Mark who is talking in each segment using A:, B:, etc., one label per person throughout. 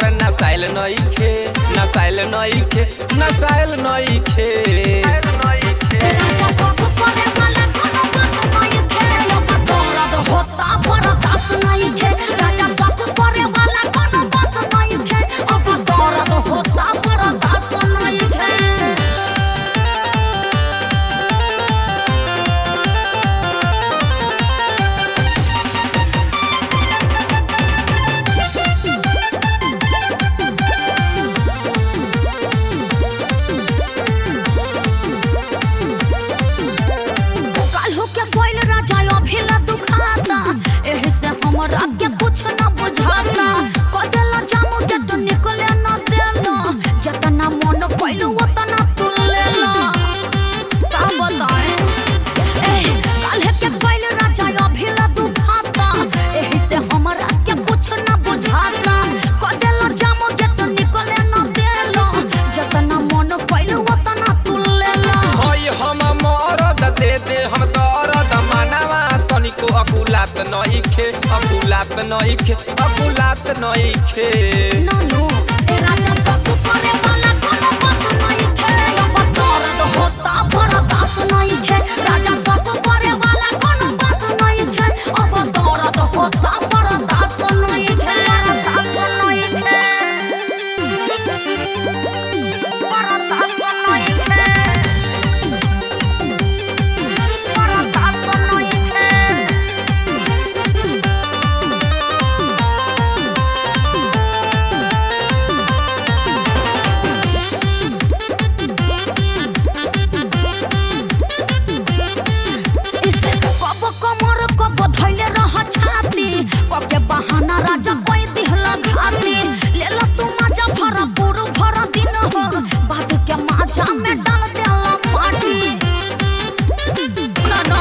A: तोहर नसाइल नइखे नसाइल नइखे नसाइल नइखे
B: राजा सब करे वाला कोनो बात नहीं खे अब दर्द होता बर्दाश्त नहीं खे राजा सब करे वाला कोनो बात नहीं खे अब दर्द होता बर्दाश्त नहीं खे हमरा के कुछ न बुझाता कदेला जामू के तो निकले न देला जतना मन कइलू ओतना तू लेला का बताए काल्हे के कइल राजा अभिला दुखाता एही से हमरा के कुछ न बुझाता कदेला जामू के तो निकले न देला जतना मन कइलू ओतना तू लेला
A: होय हम मरद दे दे हम दर्द मानवा तनिको अकुलात नइखे अकुलात नइखे अकुलात नइखे
B: नानो ए राजा सब करे वाला कोनो बात नहीं खे अब दर्द होता बर्दाश्त नहीं खे राजा सब करे वाला कोनो बात नहीं खे अब दर्द होता बर्दाश्त नहीं खे बर्दाश्त नहीं खे बर्दाश्त नहीं खे बर्दाश्त नहीं खे धैले रह छाती कके बहाना राजा कोई दिहला घाती लेला तू मजा भरा पूरा भरा दिन हो बात के माजा में डाल देला माटी ना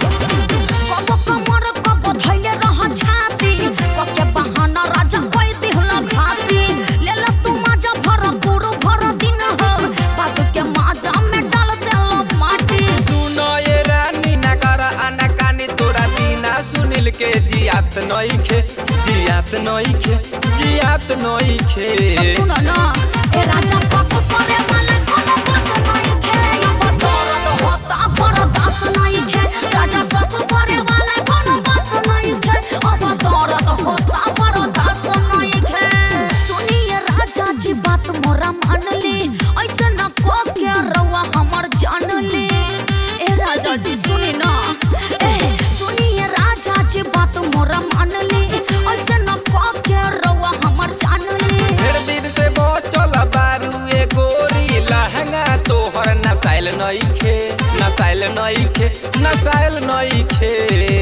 B: कब धैले रह छाती कके बहाना राजा कोई दिहला घाती लेला तू मजा भरा पूरा भरा दिन हो बात के माजा में डाल देला माटी
A: सुनो ये रानी ना कर अनकानी तोरा बिना सुनिल के जियात नइखे जियात नइखे जियात नइखे
B: सुन ना ए राजा सब करे वाला कोनो बात नहीं खे अब दर्द होता बर्दाश्त नहीं खे राजा सब करे वाला कोनो बात नहीं खे अब दर्द होता बर्दाश्त नहीं खे सुनिए राजा जी बात मोरा मान ली ऐसे न को के रवा हमर जान ली ए राजा जी सुनी ना सुनिए राजा जी बात मोरा मान ली ऐसे न को के रवा हमर जान ली
A: ढेर दिन से बचल बारू ए गोरी लहंगा तोहर नसाइल नइखे नसाइल नइखे नसाइल नइखे